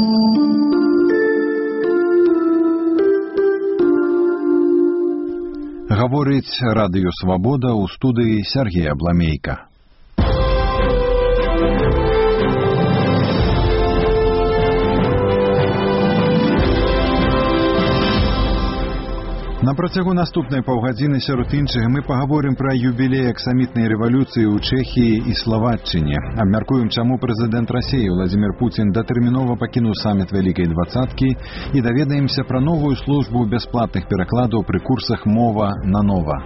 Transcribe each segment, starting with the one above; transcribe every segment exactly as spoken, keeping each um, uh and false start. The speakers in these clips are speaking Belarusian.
Гаворыць радыё «Свабода», у студыі Сергей Абламейка. На працягу наступнай паўгадзіны сярод іншага мы пагаворым пра юбілей аксамітнай рэвалюцыі ў Чэхіі і Славаччыне. Абмяркуем, чаму прэзідэнт Расіі Владзімір Пуцін датэрмінова пакінуў саміт Вялікай дваццаткі і даведаемся пра новую службу бясплатных перакладаў пры курсах «Мова на нова».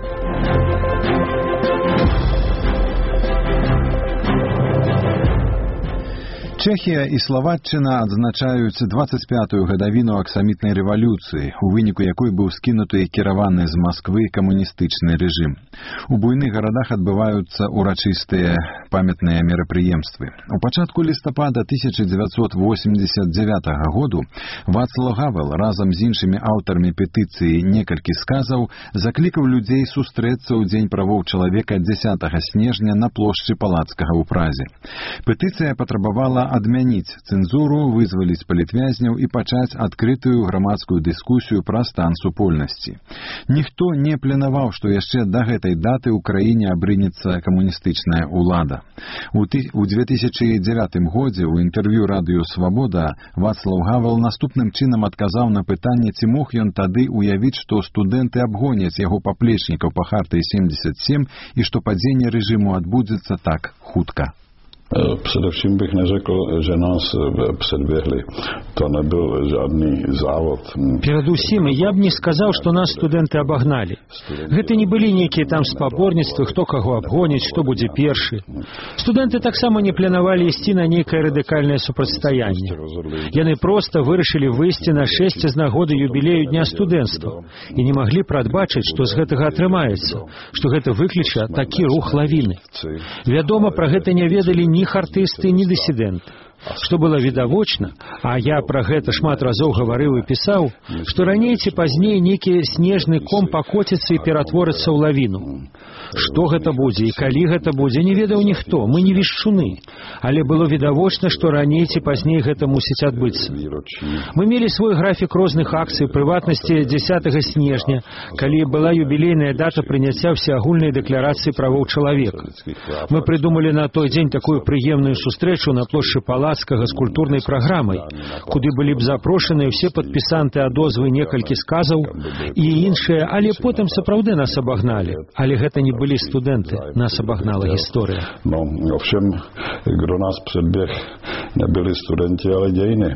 Чэхія і Славаччына адзначаюць дваццаць пятую гадавіну аксамітнай рэвалюцыі, у выніку якой быў скінуты кіраваны з Масквы камуністычны рэжым. У буйных гарадах адбываюцца урачыстыя памятныя мерапрыемствы. У пачатку лістапада тысяча дзевяцьсот восемьдесят девятага году Вацлав Гавел разам з іншымі аўтарамі петыцыі «Некалькі сказаў» заклікаў людзей сустрэцца ў дзень правоў чалавека дзесятага снежня на плошчы Палацкага ў Празе. Петыцыя патрабавала адмяніць цэнзуру, вызваліць палітвязняў і пачаць адкрытую грамадскую дыскусію пра стан супольнасці. Ніхто не планаваў, што яшчэ да гэтай даты ў краіне абрынецца камуністычная ўлада. У две тысячы дзевятым годзе ў інтэрв'ю радыё «Свабода» Вацлав Гавел наступным чынам адказаў на пытанне, ці мог ён тады уявіць, што студэнты абгоняць яго паплечнікаў па хартыі семьдесят семь і што падзенне рэжыму адбудзецца так хутка. Především bych neřekl, že nás předběhli. To nebyl žádný závod. Перад усім я б не сказаў, што нас студэнты абагналі. Гэта не былі нейкія там спаборніцтвы, хто каго абгоніць, што будзе першы. Студэнты таксама не планавалі ісці на нейкае радыкальнае супрацьстаянне. Яны проста вырашылі выйсці на шэсць з нагоды юбілею Дня студэнцтва і не маглі прадбачыць, што з гэтага атрымаецца, што гэта выкліча такі рух лавіны. Вядома, пра гэта не ведалі ні хартысты, ні дысідэнты. Што было відавочна, а я пра гэта шмат разоў гаварыў і пісаў, што раней ці пазней нейкі снежны ком пакоціцца і ператворыцца ў лавіну. Што гэта будзе і калі гэта будзе, не ведаў ніхто, мы не вешчуны. Але было відавочна, што раней ці пазней гэта мусіць адбыцца. Мы мелі свой графік розных акцый, прыватнасці дзесятага снежня, калі была юбілейная дата прыняцця ўсеагульнай дэкларацыі правоў чалавека. Мы прыдумалі на той дзень такую прыемную сустрэчу на плошчы Палацкага з культурнай праграмай, куды былі б запрошаны ўсе падпісанты адозвы «Некалькі сказаў» і іншыя, але потым сапраўды нас абагналі. Але гэта не былі студэнты, нас абагнала гісторыя. No, ovšem, kdo nás předběh, nebyli studenti, ale dějiny.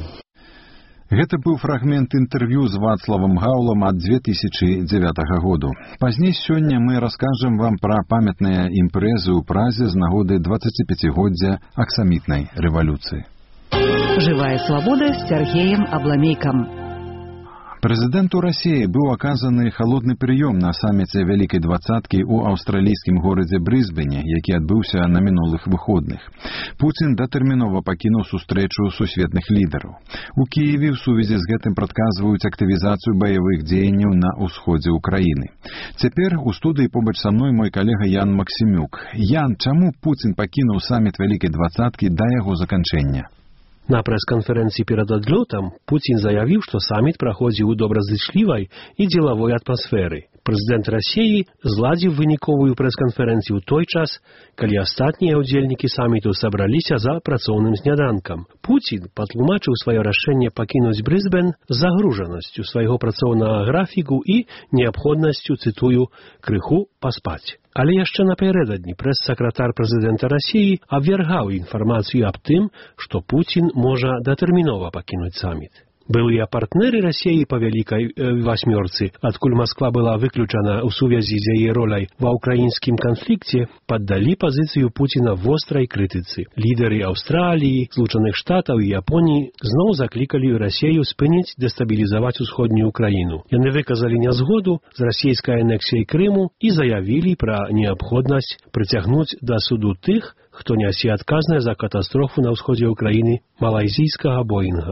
Гэта быў фрагмент інтэрв'ю з Вацлавам Гаўлам ад две тысячы дзевятага году. Пазней сёння мы раскажам вам пра памятныя імпрэзы ў Празе з нагоды дваццаціпяцігоддзя аксамітнай рэвалюцыі. Живая свобода с Сергеем Абламейком. Прэзідэнту Расіі быў аказаны халодны прыём на саміце Вялікай дваццаткі ў аўстралійскім горадзе Брысбене, які адбыўся на мінулых выходных. Пуцін датэрмінова пакінуў сустрэчу сусветных лідараў. У Кіеве ў сувязі з гэтым прадказваюць актывізацыю баявых дзеянняў на ўсходзе ўкраіны. Цяпер у студыі побач са мной мой калега Ян Максімюк. Ян, чаму Пуцін пакінуў саміт Вялікай дваццаткі да яго заканчэння? На прэс-канферэнцыі перад адлётам Пуцін заявіў, што саміт праходзіў у добразычлівай і дзелавой атмасферы. Прэзідэнт Расіі зладзіў выніковую прэс-канферэнцыю ў той час, калі астатнія ўдзельнікі саміту сабраліся за працоўным сняданкам. Пуцін патлумачыў сваё рашэнне пакінуць Брысбен загружанасцю свайго працоўнага графіку і неабходнасцю, цытую, крыху паспаць. Але яшчэ напярэдадні прэс-сакратар прэзідэнта Расіі абвяргаў інфармацыю аб тым, што Пуцін можа датэрмінова пакінуць саміт. Былыя партнеры Расіі па вялікай э, васьмёрцы, адкуль Масква была выключана ў сувязі з яе роляй ва ўкраінскім канфлікце, паддалі пазіцыю Пуціна вострай крытыцы. Лідары Аўстраліі, Злучаных Штатаў і Японіі зноў заклікалі Расію спыніць дэстабілізаваць усходнюю Украіну. Яны выказалі нязгоду з расійскай анексіяй Крыму і заявілі пра неабходнасць прыцягнуць да суду тых, хто нясе адказнасць за катастрофу на ўсходзе Украіны малайзійскага Боінга.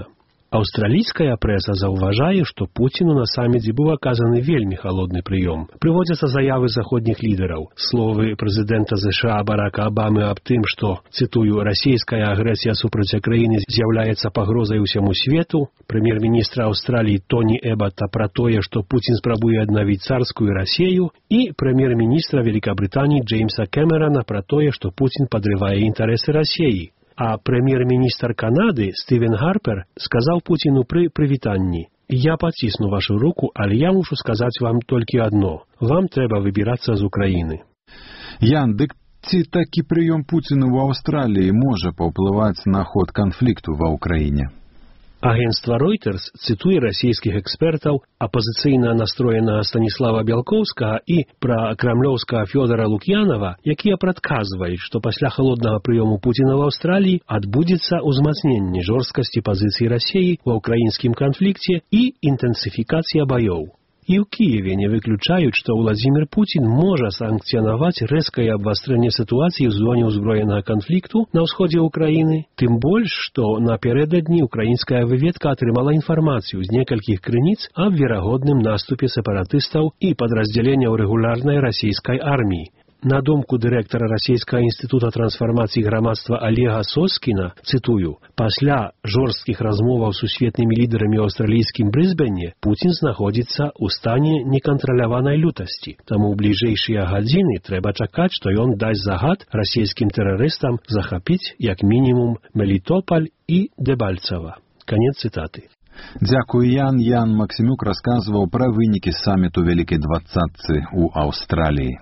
Аўстралійская прэса заўважае, што Пуціну на саміце быў аказаны вельмі халодны прыём. Прыводзяцца заявы заходніх лідараў. Словы прэзідэнта ЗША Барака Абамы аб тым, што, цытую, расійская агрэсія супраць краіны з'яўляецца пагрозай усяму свету, прэм'ер-міністра Аўстраліі Тоні Эбата пра тое, што Пуцін спрабуе аднавіць царскую Расею, і прэм'ер-міністра Великабрытаніі Джеймса Кэмерана пра тое, што Пуцін падрывае інтарэсы Расеі. А прэм'ер-міністр Канады Стывен Гарпер сказаў Пуціну пры прывітанні: «Я пацісну вашу руку, але я мушу сказаць вам толькі адно. Вам трэба выбірацца з Украіны». Ян, дык ці такі прыём Пуціна ў Аўстраліі можа паўплываць на ход канфлікту ва ўкраіне? Агенцтва Reuters цытуе расійскіх экспертаў, апазіцыйна настроенага Станіслава Бялкоўскага і пра крамлёўскага Фёдора Лук'янова, якія прадказваюць, што пасля халоднага прыёму Пуціна ў Аўстраліі адбудзецца ўзмацненне жорсткасці пазіцыі Расіі ва ўкраінскім канфлікце і інтэнсіфікацыя баёў. І ў Кіеве не выключаюць, што Владзімір Пуцін можа санкцыянаваць рэзкае абвастрэнне сітуацыі ў зоне ўзброенага канфлікту на ўсходзе ўкраіны, тым больш, што напярэдадні украінская выведка атрымала інфармацыю з некалькіх крыніц аб верагодным наступе сепаратыстаў і падраздзяленняў рэгулярнай расійскай арміі. На думку дырэктара Расійскага інстытута трансфармацыі грамадства Олега Соскіна, цытую, «Пасля жорсткіх размоваў з сусветнымі лідарамі ў аўстралійскім Брысбене Пуцін знаходзіцца ў стане некантраляванай лютасці, таму ў бліжэйшыя гадзіны трэба чакаць, што ён дасць загад расійскім тэрарыстам захапіць як мінімум Мелітополь і Дэбальцева». Канец цытаты. Дзякую, Ян. Ян Максімюк расказваў пра вынікі саміту Вялікай дваццатцы ў Аўстраліі.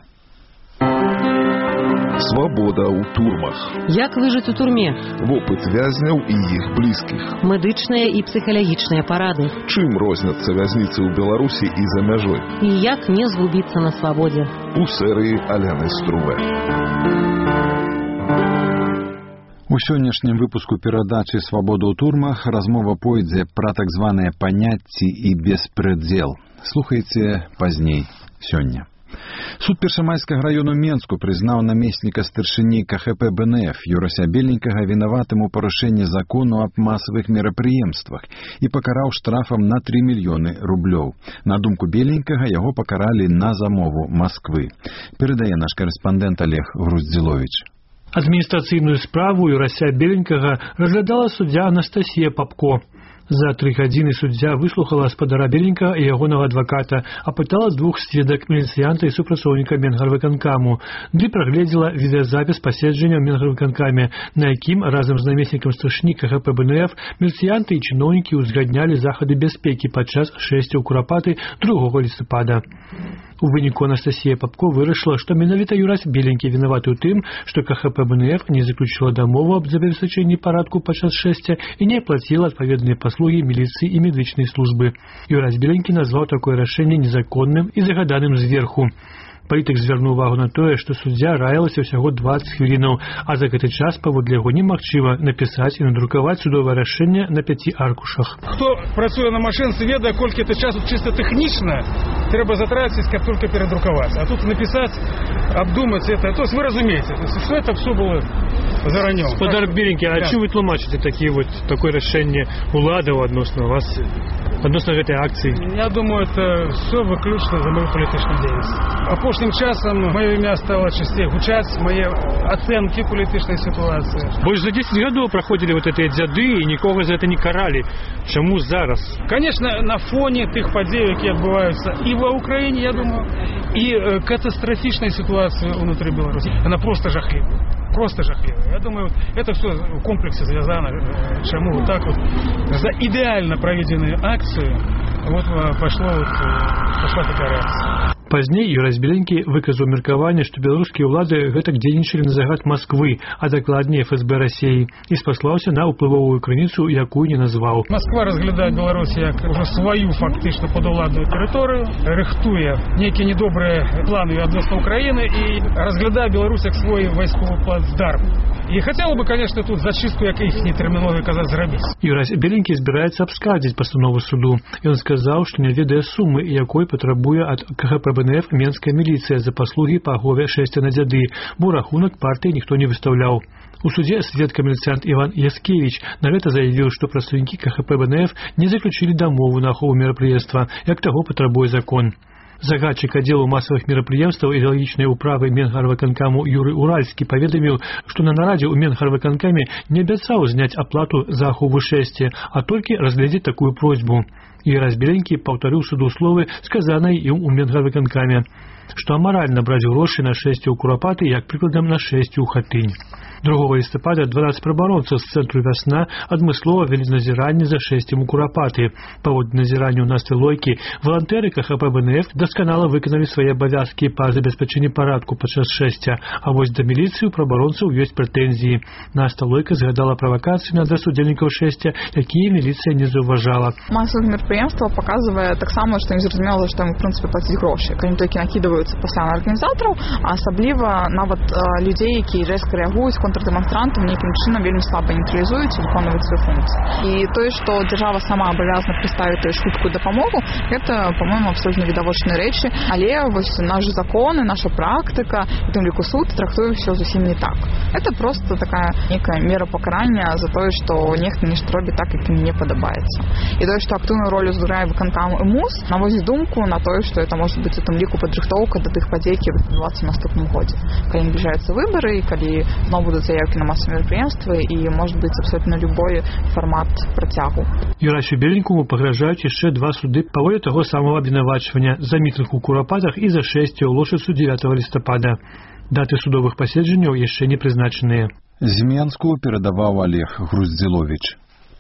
Свабода ў турмах. Як выжыць у турме? Вопыт вязняў і іх блізкіх. Медычныя і псіхалагічныя парады. Чым розняцца вязніцы ў Беларусі і за мяжой? І як не згубіцца на свабодзе? У серыі Аляны Струве. У сённяшнім выпуску перадачы «Свабода ў турмах» размова пойдзе пра так званыя паняцці і беспрэдзел. Слухайце пазней сёння. Суд Першамайскага раёну Менску прызнаў намесніка старшыні КХП БНФ Юрася Беленькага вінаватым у парушэнні закону аб масавых мерапрыемствах і пакараў штрафам на тры мільёны рублёў. На думку Беленькага, яго пакаралі на замову Масквы. Перадае наш карэспандэнт Олег Груздзіловіч. Адміністрацыйную справу Юрася Беленькага разглядала суддзя Анастасія Папко. За тры гадзіны суддзя выслухала гаспадара Беленькага і ягонага адваката, апытала двух сведак, міліцыянта і супрацоўніка Менгарвыканкаму, ды прагледзела відэазапіс паседжання ў Менгарвыканкаме, на якім разам з намеснікам старшыні КХП БНФ міліцыянты і чыноўнікі ўзгаднялі захады бяспекі падчас шэсця ў Курапаты другога лістапада. У выніку Анастасія Папко вырашыла, што менавіта Юрась Беленькі вінаваты ў тым, што КХП БНФ не заключила дамову аб забеспячэнні парадку падчас шэсця і не аплаціла адпаведныя паслугі міліцыі і медычнай службы. Юрась Беленькі назваў такое рашэнне незаконным і загаданым зверху. Палітык звярнуў увагу на тое, што суддзя раілася ўсяго дваццаць хвілінаў, а за гэты час паводле яго немагчыма напісаць і надрукаваць судовае рашэнне на пяці аркушах. Хто працуе на машынцы, ведае, колькі это часу чыста тэхнічна трэба затраціць, каб толькі перадрукаваць. А тут напісаць, абдумаць это, то есть вы разумееце, што это все было заранём. Гаспадар Беленькі, а чым вы тлумачыце такі вот такое рашэнне уладаў адносна вас, адносна гэтай акцыі? Я думаю, это все выключна за мою палітычную дзейнасць. Апошнім часам маё імя стало часцей гучаць, мае ацэнкі палітычнай сітуацыі. Больш за дзесяць гадоў праходзілі вот гэтыя дзяды і нікога за гэта не каралі. Чаму зараз? Конечно, на фоне тых падзей, якія адбываюцца і ва Украине, я думаю, и э, катастрофичная ситуация внутри Беларуси. Она просто жахливая. Просто жахливая. Я думаю, это все в комплексе связано. Чему вот так вот за идеально проведенные акции вот пошло вот, пошла такая реакция. Пазней Юрась Беленькі выказаў меркаванне, што беларускія ўлады гэтак дзейнічалі на загад Масквы, а дакладней эф эс бэ Расіі, і спаслаўся на ўплывовую крыніцу, якую не назваў. Москва разглядае Беларусь як уже сваю фактычна падуладную тэрыторыю, рыхтуе нейкія недобрыя планы адносна Украіны і разглядае Беларусь як свой вайсковы плацдарм. І хацела бы, конечно, тут зачистку, як іх нетэрміновая казаць, зрабіць. Юрась Беленькі збіраецца абскардзіць пастанову суду. Ён сказаў, што не ведае сумы, якой патрабуе ад КХП БНФ менская міліцыя за паслугі па ахове шэсця на дзяды, бо рахунак партыі ніхто не выстаўляў. У суде свет-камерсант Иван Яскевич на гэта заявіў, што прадстаўнікі КХП БНФ не заключылі дамову на ахову мерапрыемства, як таго патрабуе закон. Загадчык аддзелу масавых мерапрыемстваў і экалагічнай управы Менгарвыканкаму Юрый Уральскі паведаміў, што на нарадзе ў Менгарвыканкаме не абяцаў зняць аплату за ахову шэсці, а толькі разгледзець такую просьбу. І раз Беленькі паўтарыў суду словы, сказаныя ім у Менгарвыканкаме, што амаральна браць грошы на шэсці ў Курапаты, як прыкладам на шэсці ў Хатынь. другога лістапада дванаццаць прабаронцаў з цэнтру «Вясна» адмыслова вялі назіранне за шэсцем у Курапаты. Паводле назірання ў Насты Лойкі, валантэры КХП БНФ дасканала выканалі свае абавязкі па забеспячэнні парадку падчас шэсця, а вось да міліцыі ў прабаронцаў ёсць прэтэнзіі. Наста Лойка згадала правакацыі на адрас удзельнікаў шэсця, якія міліцыя не заўважала. Масавых мерапрыемстваў паказвае таксама, што не зразумела, што ім, у прынцыпе, плаціць грошы. Калі толькі накідваюцца пасля на арганізатараў, а асабліва нават а, людзей, якія рэзка рэагуюць, контрдэманстрантам нейкім чынам вельмі слаба нейтралізуюць і выконваюць свае функцыі. І тое, што дзяржава сама абавязана прадставіць хуткую дапамогу, гэта, па-мойму, абсолютна відавочныя рэчы, але вось наш закон і наша практыка, у тым ліку суд, трактуе ўсё зусім не так. Это просто такая некая мера пакарання за тое, што нехта нешта робіць так, як ім не падабаецца. І тое, што актыўную ролю зграе выканкам і МУС, наводзіць думку на тое, што это можа быць у тым ліку падрыхтоўка да тых падзей, які будуць адбывацца ў наступным годзе. Калі набліжаюцца выбары і калі зноў будуць заявкі на масавыя мерапрыемствы і можа быць абсолютна любой фармат працягу. Юрасю Беленькому пагражаюць яшчэ два суды паводле таго самага абвінавачвання за мітынг у Курапатах і за шэсце ў Лошыцу дзевятага лістапада. Даты судовых паседжанняў яшчэ не прызначаныя. З Менску перадаваў Олег Груздзіловіч.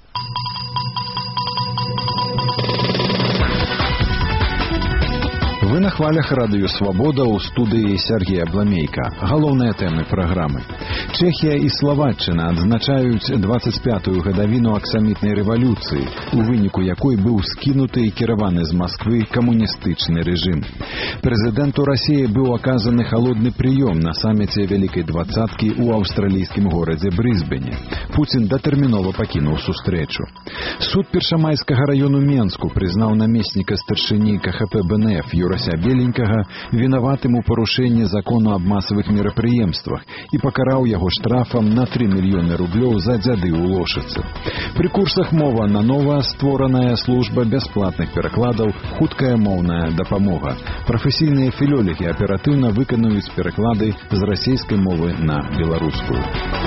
Вы на хвалях радыё «Свабода» ў студыі Сергея Абламейка. Галоўныя тэмы праграмы. Чэхія і Славаччына адзначаюць дваццаць пятую гадавіну аксамітнай рэвалюцыі, у выніку якой быў скінуты і кіраваны з Масквы камуністычны рэжым. Прэзідэнту Расіі быў аказаны халодны прыём на саміце Вялікай дваццаткі ў аўстралійскім горадзе Брысбене. Пуцін датэрмінова пакінуў сустрэчу. Суд Першамайскага раёну Менску прызнаў намесніка старшыні КХП БНФ Юрася Беленькага вінаватым у парушэнні закону аб масавых мерапрыемствах і пакараў яго штрафам на тры мільёны рублёў за дзяды ў Лошыцы. Пры курсах мова на нова створаная служба бясплатных перакладаў «Хуткая моўная дапамога». Прафесійныя філёлегі аператыўна выканаюць пераклады з расейскай мовы на беларускую.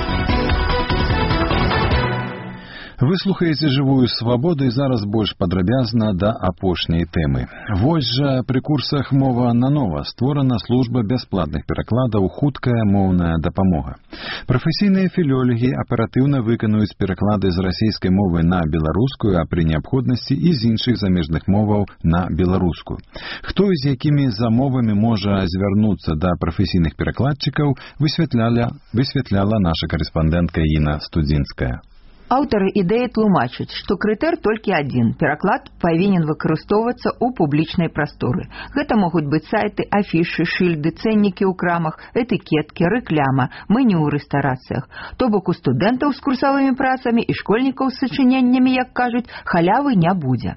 Вы слухаеце «Жывую свабоду» і зараз больш падрабязна да апошняй тэмы. Вось жа пры курсах мова на нова створана служба бясплатных перакладаў «Хуткая моўная дапамога». Прафесійныя філёлегі аператыўна выканаюць пераклады з расейскай мовы на беларускую, а пры неабходнасці і з іншых замежных моваў на беларускую. Хто і з якімі замовамі можа звярнуцца да прафесійных перакладчыкаў, высвятляла, высвятляла наша карэспандэнтка Іна Студзінская. Аўтары ідэі тлумачаць, што крытэр толькі адзін. Пераклад павінен выкарыстоўвацца ў публічнай прасторы. Гэта могуць быць сайты, афішы, шыльды, цэннікі ў крамах, этыкеткі, рэкляма, меню ў рэстарацыях. То бок у студэнтаў з курсавымі працамі і школьнікаў з сачыненнямі, як кажуць, халявы не будзе.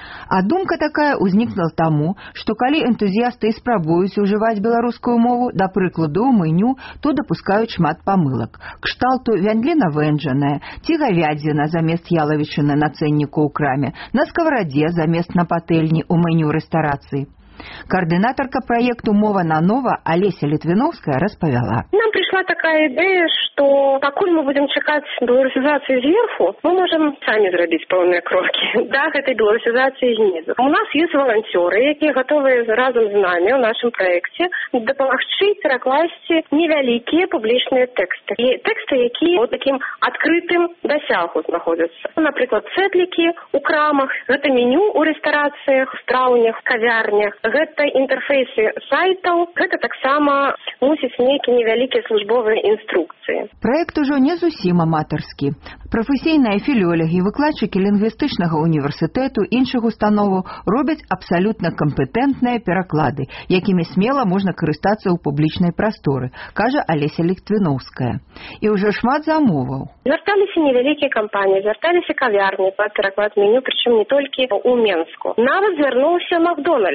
А думка такая ўзнікла таму, што калі энтузіясты і спрабуюць ужываць беларускую мову, да прыкладу ў меню, то дапускаюць шмат памылак. Кшталту вяндліна вэнджаная, ці гавядзіна замест ялавічыны на цэнніку ў краме, на скаварадзе замест на патэльні ў меню рэстарацыі. Координаторка проекту «Мова на нова» Олеся Литвиновская распавяла. Нам пришла такая идея, что покуль мы будем чекать белорусизации сверху, мы можем сами зрабіць пэўныя крокі да гэтай беларусізацыі знізу. У нас есть волонтеры, якія готовы разом з нами у нашем проекте дапамагчы перакласці невялікія публічныя тэксты. І тэксты, якія вот таким адкрытым дасягу знаходзяцца. Напрыклад, цэтлікі у крамах, гэта меню у рэстарацыях, страўнях, кавярнях. Гэта інтэрфейсы сайтаў, гэта таксама мусіць нейкія невялікія службовыя інструкцыі. Праект ужо не зусім аматарскі. Прафесійныя філёлегі, выкладчыкі лінгвістычнага універсітэту, іншых установаў робяць абсалютна кампетэнтныя пераклады, якімі смела можна карыстацца ў публічнай прасторы, кажа Олеся Литвиновская. І ўжо шмат замоваў. Звярталіся невялікія кампаніі, звярталіся кавярні па пераклад меню, прычым не толькі ў Менску. Нават звярнуўся Макдональдс.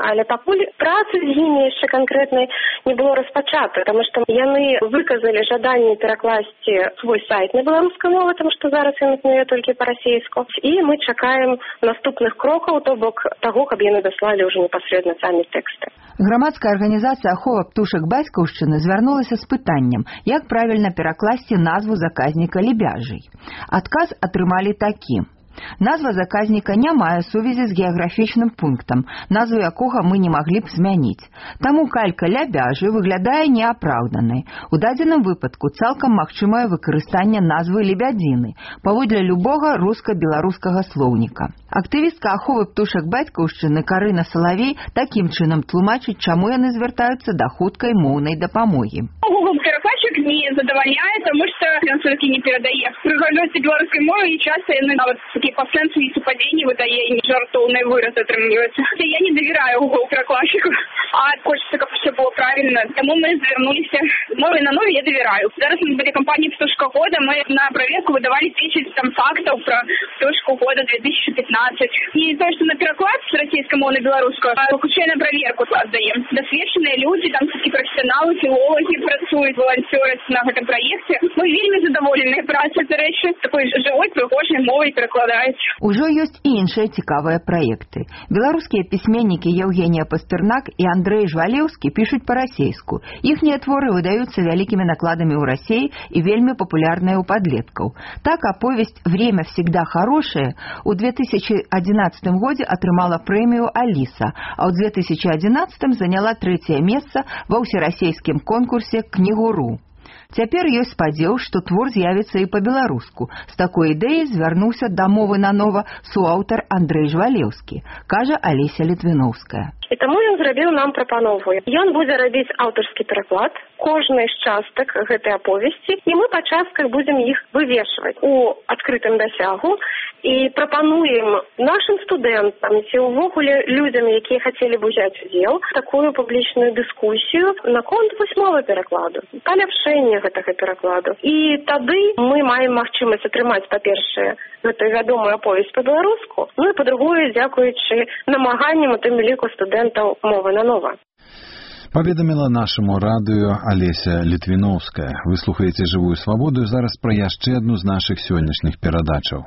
але пакуль працы з імі яшчэ канкрэтнай не было распачата, таму што яны выказалі жаданне перакласці свой сайт на беларускай мове, таму што зараз ён існуе толькі па-расейску. І мы чакаем наступных крокаў, то бок таго, каб яны даслалі ўжо непасрэдна самі тэксты. Грамадская арганізацыя ахова птушак бацькаўшчыны звярнулася з пытаннем, як правільна перакласці назву заказніка лебяжий. Адказ атрымалі такі. Назва заказніка не мае сувязі з геаграфічным пунктам, назву якога мы не маглі б змяніць. Таму калька лябяжы выглядае неапраўданай. У дадзеным выпадку цалкам магчымае выкарыстанне назвы лебядзіны паводле любога руска-беларускага слоўніка. Актывістка аховы птушак бацькаўшчыны Карына Салавей такім чынам тлумачыць, чаму яны звяртаюцца да хуткай моўнай дапамогі. Google перакладчик не задовольняет, потому что он все-таки не передает. Прыгажується белорусской мовой, и часто они навод такие пасенцы и совпадения выдає, и жартовные выразы отрымливаются. Я не доверяю Google перекладчику, а хочется, как все было правильно. Тому мы завернулись. Мовой на нове я доверяю. Зараз мы были компанией «Птушка года», мы на проверку выдавали тысячи там фактов про «Птушку года» две тысячи пятнадцать. И то, что на переклад с российской мовы на белорусскую, включая на проверку отдаем. Досвеченные люди, там такие профессионалы, филологи, працують, волонтеры на этом проекте. Мы вельмі задоволены працей, до речі, такой живой, пригожей мовой перекладають. Ужо ёсць і іншыя цікавыя праекты. Беларускія пісьменнікі Евгения Пастернак і Андрей Жвалеўскі пішуць па-расейску. Іхнія творы выдаюцца вялікімі накладамі ў Расіі і вельмі папулярныя ў падлеткаў. Так аповесць «Время всегда хорошее» у две тысячи одиннадцатом годзе атрымала прэмію «Алиса», а ў две тысячи одиннадцатом заняла трэцяе месца ва ўсерасейскім конкурсе «Кнігу.ру». Цяпер ёсць спадзеў, што твор з'явіцца і па-беларуску. З такой ідэяй звярнуўся да мовы нанова суаўтар Андрей Жвалеўскі, кажа Алеся Літвіноўская. І таму ён зрабіў нам прапанову. Ён будзе рабіць аўтарскі пераклад кожнай з частак гэтай аповесці, і мы па частках будзем іх вывешваць у адкрытым дасягу і прапануем нашым студэнтам ці ўвогуле людзям, якія хацелі б узяць удзел, такую публічную дыскусію наконт вось-мовы перакладу, паляпшэння гэтага перакладу. І тады мы маем магчымасць атрымаць, па-першае, гэтую вядомую аповесць па-беларуску, ну і па-другое, дзякуючы намаганням у тым ліку студэнтаў мовы нанова. Паведаміла нашаму радыё Алеся Літвіноўская. Вы слухаеце «Жывую свабоду», зараз пра яшчэ адну з нашых сённяшніх перадачаў.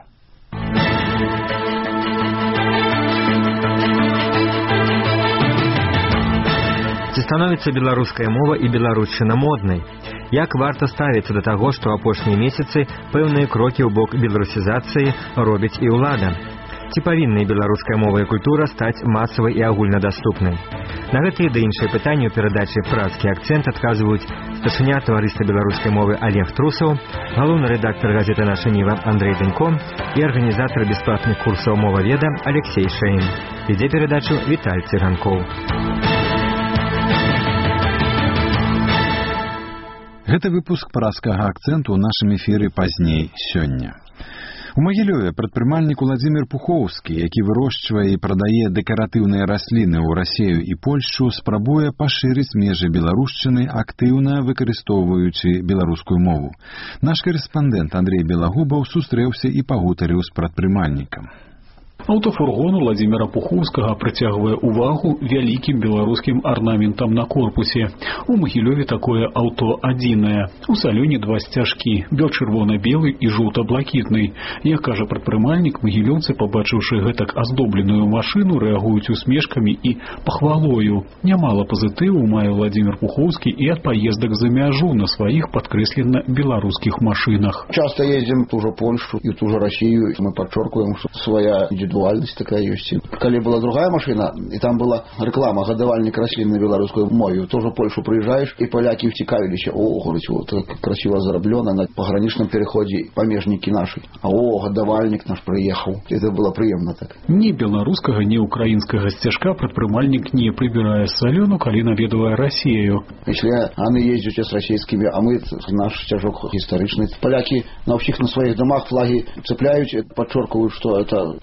Ці становіцца беларуская мова і беларушчына моднай? Як варта ставіцца да таго, што апошнія месяцы пэўныя крокі ў бок беларусізацыі робіць і ўлада? Ці павінны беларуская мова і культура стаць масавай і агульнадаступнай? На гэтыя ды іншыя пытанні ў перадачы «Празкі акцэнт» адказваюць старшыня таварыства беларускай мовы Олег Трусаў, галоўны рэдактар газеты «Наша Ніва» Андрей Данько і арганізатар бясплатных курсаў моваведа Алексей Шэйн. Вядзе перадачу Віталь Цыганкоў. Гэты выпуск «Празкага акцэнту» ў нашым эфіры пазней сёння. У Магілёве прадпрымальнік Уладзімір Пухоўскі, які вырошчвае і прадае дэкаратыўныя расліны ў Расею і Польшчу, спрабуе пашырыць межы беларушчыны, актыўна выкарыстоўваючы беларускую мову. Наш корэспандэнт Андрей Белагубаў сустрэўся і пагутарыў з прадпрымальнікам. Аўтафургон Уладзіміра Пухоўскага прыцягвае ўвагу вялікім беларускім арнаментам на корпусе. У Магілёве такое аўто адзінае. У салёне два сцяжкі, бел-чырвона-белы і жоўта-блакітны. Як кажа прадпрымальнік, магілёўцы, пабачыўшы гэтак аздобленую машыну, рэагуюць усмешкамі і пахвалою. Нямала пазітыву мае Уладзімір Пухоўскі і ад паездак за мяжу на сваіх падкрэслена беларускіх машынах. Часто ездим в ту же Польшу и в ту же Россию. Мы подчеркиваем, что своя индивидуальность такая есть. Когда была другая машина, и там была реклама «Гадавальник раслин» на белорусскую мову, тоже в Польшу приезжаешь, и поляки втекались. О, говорить, вот красиво зараблено на пограничном переходе помежники наши. А о, гадавальник наш приехал. Это было приемно так. Ни белорусского, ни украинского стяжка предпринимальник не прибирая солёну, коли наведывая Россию. Если они ездят с российскими, а мы наш стяжок историчный. Поляки на всех на своих домах флаги цепляют, подчеркивают, что это польская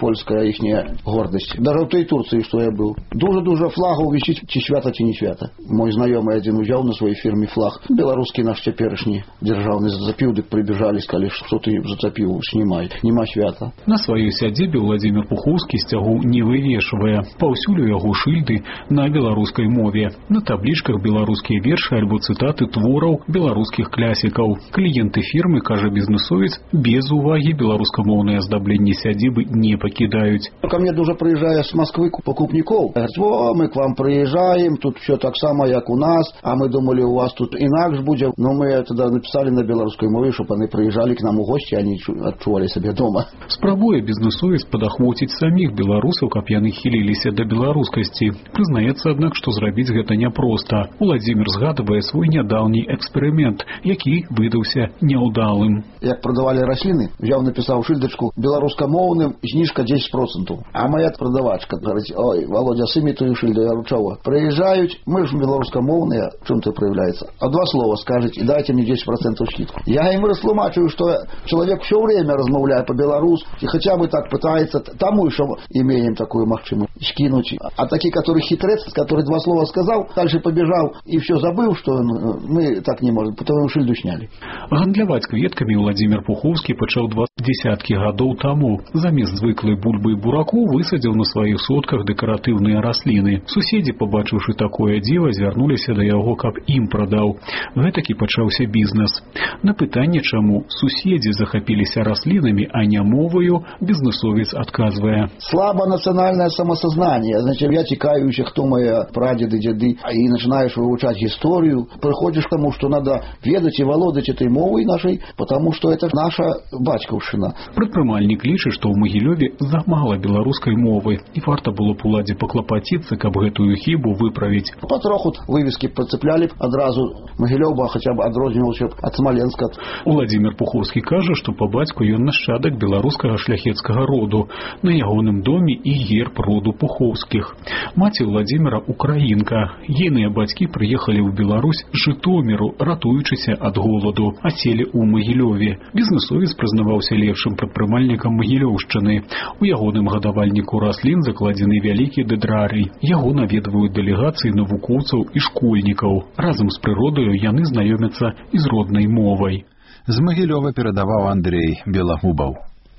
ихняя гордость. Даже в той Турции, что я был. Дуже-дуже флагу висит, чи свято, чи не свято. Мой знакомый один взял на своей фирме флаг. Белорусский наш теперешний державный зацепил, так прибежали, сказали, что ты зацепил, снимай. Нема свята. На сваёй сядзібе Владзімір Пухоўскі сцягу не вывешвае. Паўсюль у яго шыльды на беларускай мове. На таблічках беларускія вершы альбо цытаты твораў беларускіх клясікаў. Кліенты фірмы, кажа бізнесовец, без увагі беларускамоўнае аздабленне сядзібы не пакідаюць. Ко мне дуже приезжая с Москвы покупников. Говорят, о, мы к вам приезжаем, тут все так само, как у нас, а мы думали, у вас тут инакше будет. Но мы тогда написали на белорусской мове, чтобы они приезжали к нам у гости, а не отчували себе дома. Спрабуе бізнесовец падахвоціць саміх беларусаў, каб яны хіліліся да беларускасці. Прызнаецца, аднак, што зрабіць гэта няпроста. Владзімір згадвае свой нядаўні эксперымент, які выдаўся няўдалым. Як продавали расліны, взял, написал шильдочку белорусскомовным, знижка десять процентов. А моя продавачка говорит, ой, Володя, сыми твою шильду, я ручава. Приезжают, мы же белорусскомовные, в чем-то проявляется. А два слова скажете, и дайте мне десять процентов скидку. Я им растлумачиваю, что человек все время размовляет по-белорусски, хотя бы так пытается, тому еще имеем такую махчиму скинуть. А такие, которые хитрец, который два слова сказал, дальше побежал и все забыл, что мы так не можем, потому шильду сняли. Гандляваць кветкамі Владзімір Пухоўскі пачаў два дзесяткі гадоў таму. Замест звыклай бульбы і бураку высадзіў на сваіх сотках дэкаратыўныя расліны. Суседзі, пабачыўшы такое дзіва, звярнуліся да яго, каб ім прадаў. Гэтакі пачаўся бізнес. На пытанне, чаму суседзі захапіліся раслінамі, а не мовою, бізнесовец адказвае. Слабо национальное самосознание. Значит, я текаю еще, кто мои прадеды, деды, и начинаешь выучать историю, приходишь к тому, что надо ведать и володать этой мовой нашей, потому что это наша бацькаўшчына. Прадпрымальнік лічыць, што ў Магілёве замала беларускай мовы, і варта было б уладзе паклапаціцца, каб гэтую хібу выправіць. Потроху вывески подцепляли адразу Магілёў, хотя бы адрозніваўся ад Смоленска. Владзімір Пухоўскі кажа, што па бацьку ён нашчадак беларускага шляхецкага роду. На ягоным доме і герб роду Пухоўскіх. Маці Владзіміра украінка. Ейныя бацькі прыехалі ў Беларусь з Жытоміру, ратуючыся ад голаду, а селі ў Магілёве. Бізнесовец прызнаваўся лепшым прадпрымальнікам Магілёўшчыны. У ягоным гадавальніку раслін закладзены вялікі дэдрарый. Яго наведваюць дэлегацыі навукоўцаў і школьнікаў. Разам з прыродаю яны знаёмяцца і з роднай мовай. З Магілёва перадаваў Андрей Белагубаў.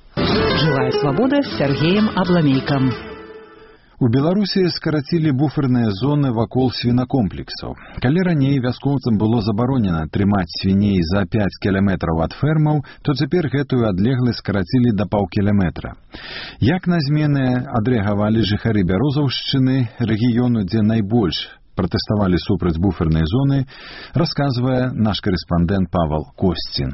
Живая свобода с Сергеем Абламейком. У Беларусі скарацілі буферныя зоны вакол свінакомплексаў. Калі раней вяскоўцам было забаронена трымаць свіней за пяць кіламетраў ад фермаў, то цяпер гэтую адлегласць скарацілі да паўкіламетра. Як на змены адрэагавалі жыхары Бярозаўшчыны, рэгіёну, дзе найбольш пратэставалі супраць буфернай зоны, расказвае наш карэспандэнт Павал Косцін.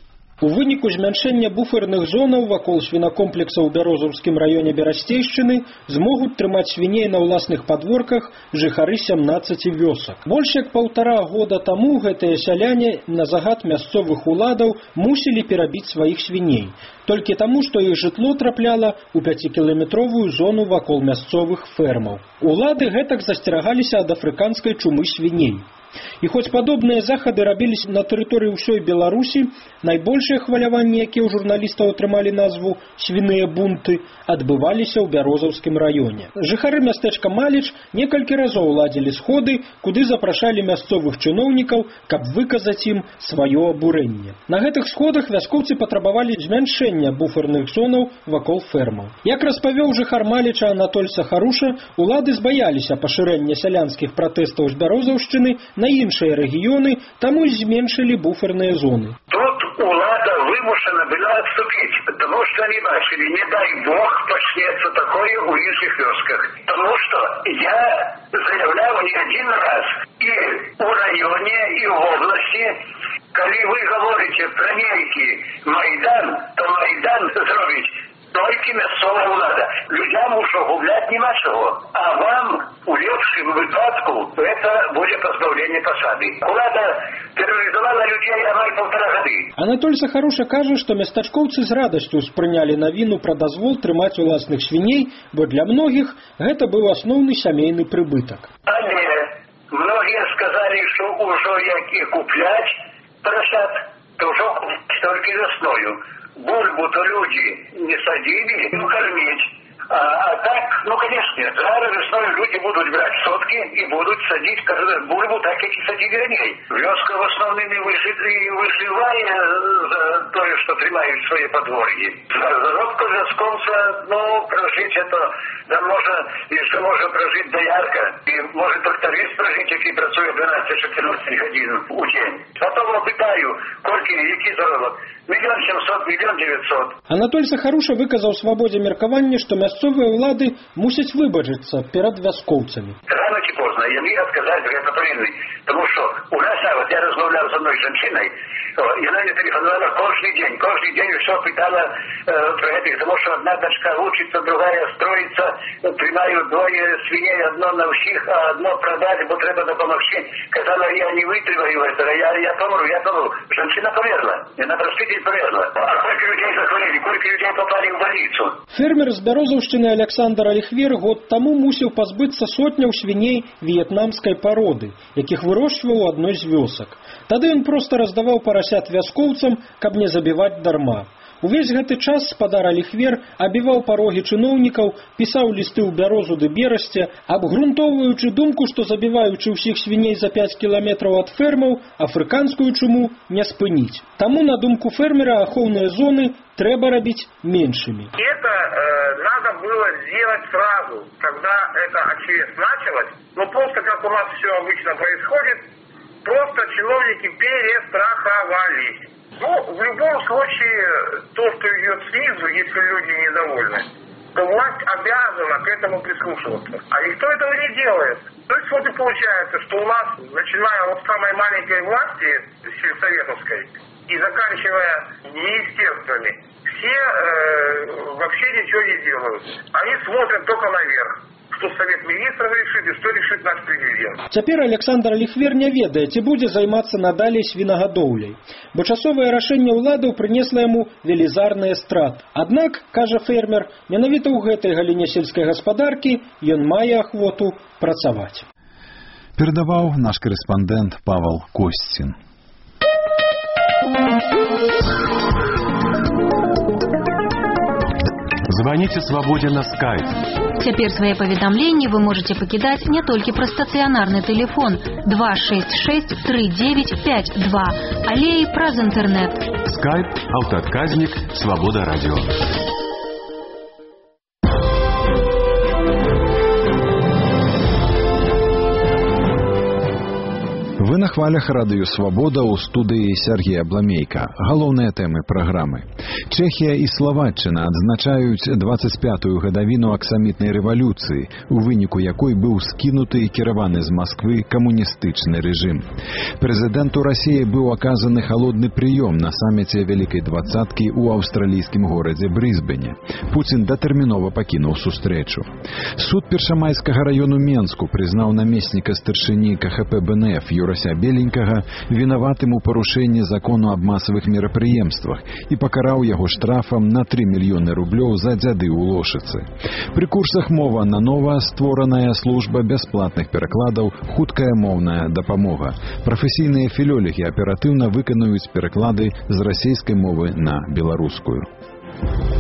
У выніку змяншэння буферных зонаў вакол свінакомплекса ў Бярозаўскім раёне Берасцейшчыны змогуць трымаць свіней на ўласных падворках жыхары сямнаццаці вёсак. Больш як паўтара года таму гэтыя сяляне на загад мясцовых уладаў мусілі перабіць сваіх свіней. Толькі таму, што іх жытло трапляла ў пяцікіламетровую зону вакол мясцовых фермаў. Улады гэтак засцерагаліся ад афрыканскай чумы свіней. І хоць падобныя захады рабіліся на тэрыторыі ўсёй Беларусі, найбольшыя хваляванні, якія ў журналістаў атрымалі назву «свіныя бунты», адбываліся ў Бярозаўскім раёне. Жыхары мястэчка Маліч некалькі разоў ладзілі сходы, куды запрашалі мясцовых чыноўнікаў, каб выказаць ім сваё абурэнне. На гэтых сходах вяскоўцы патрабавалі змяншэння буферных зонаў вакол фермаў. Як распавёў жыхар Маліча Анатоль Сахаруша, улады збаяліся пашырэння сялянскіх пратэстаў з Бярозаўшчыны на іншыя рэгіёны, таму і зменшылі буферныя зоны. Тут улада вымушана была отступить, потому что они бачили, не дай бог почнется такое у іншых вёсках. Потому что я заявлял не один раз и у районе, и в области, коли вы говорите про некий Майдан, то Майдан зробить толькі мясцовая ўлада. Людям ужо губляць няма чаго. А вам у лепшым выпадку это будзе пазбаўленне пасады. Улада тэрарызавала людзей амаль паўтара гады. Анатоль Сахаруша кажа, што местачкоўцы з радасцю спрынялі навіну пра дазвол трымаць уласных свіней, бо для многіх гэта быў асноўны сямейны прыбытак. Але многія сказалі, што ўжо як і купляць прасад, то ўжо толькі вясною. Бульбу-то люди не садили, ну, кормить. А, а так, ну, конечно, зараз весной люди будут брать сотки и будут садить бульбу так, как и садили ранее. Вёска в основном и выживая за то, что тримают свои подворья. Заробка вёсконца, ну, прожить это, да, можно, еще можно прожить доярка. И может тракторист прожить, який працує дванадцять-чотирнадцять годин у день. Потом опытаю, кольки, який заробок. Миллион семьсот, миллион девятьсот. Анатоль Сахаруша выказал свободе меркавання, што мясцовыя ўлады мусяць выбачыцца перад вяскоўцамі. Рано ці позна, яны адказаць за гэта павінны. Тому что у нас, а вот я размовлял с одной женщиной, она мне телефонувала каждый день, каждый день все пытала э, про этих, потому что одна дочка учится, другая строится, примаю двое свиней, одно на всех, а одно продать, бо треба допомогти. Казала, я не вытриваю этого, я, я помру, я помру. Женщина померла, она простый день померла. А сколько людей захворели, сколько людей попали в больницу? Фермер з Бярозаўшчыны Александр Алихвер год таму мусіў пазбыцца сотняў свіней в'етнамскай пароды, якіх вырошчваў у адной з вёсак. Тады ён проста раздаваў парасят вяскоўцам, каб не забіваць дарма. Увесь гэты час спадар Алихвер абіваў парогі чыноўнікаў, пісаў лісты ў Бярозу ды Берасце, абгрунтоўваючы думку, што забіваючы ўсіх свіней за пяць кіламетраў ад фермаў, афрыканскую чуму не спыніць. Таму, на думку фермера, ахоўныя зоны трэба рабіць меншымі. Это э, надо было сделать сразу, когда это ОЧС началось, но просто как у нас все обычно происходит, просто чиновники перестраховались. Ну, в любом случае, то, что идет снизу, если люди недовольны, то власть обязана к этому прислушиваться. А никто этого не делает. То есть вот и получается, что у нас, начиная от самой маленькой власти, сельсоветовской, и заканчивая министерствами, все э, вообще ничего не делают. Они смотрят только наверх. Что Совет Министров решит и что решит наш президент. Цяпер Александр Алихвер не ведае, ці будзе займацца надалей свінагадоўляй, бо часовае рашэнне ўладаў прынесла яму велізарныя страты. Аднак, кажа фермер, менавіта ў гэтай галіне сельскай гаспадаркі ён мае ахвоту працаваць. Перадаваў наш корэспандэнт Павел Косцін. Звоните «Свободе» на скайп. Цяпер свае паведамленні вы можете пакідаць не толькі праз стацыянарны тэлефон два шесть шесть три девять пять два, але і праз інтэрнэт. Скайп, аўтаадказнік, «Свобода» радио. Вы на хвалях радыё «Свабода» ў студыі Сергея Абламейка. Галоўныя тэмы праграмы. Чэхія і Славаччына адзначаюць дваццаць пятую гадавіну аксамітнай рэвалюцыі, у выніку якой быў скінуты і кіраваны з Масквы камуністычны рэжым. Прэзідэнту Расіі быў аказаны халодны прыём на саміце Вялікай дваццаткі ў аўстралійскім горадзе Брысбене. Пуцін датэрмінова пакінуў сустрэчу. Суд Першамайскага раёну Менску прызнаў намесніка старшыні ка ха пэ бэ эн эф Юрася Беленькага вінаватым у парушэнні закону аб масавых мерапрыемствах і пакараў яго штрафам на тры мільёны рублёў за дзяды ў Лошыцы. Пры курсах мова на нова створаная служба бясплатных перакладаў «Хуткая моўная дапамога». Прафесійныя філёлегі аператыўна выканаюць пераклады з расейскай мовы на беларускую.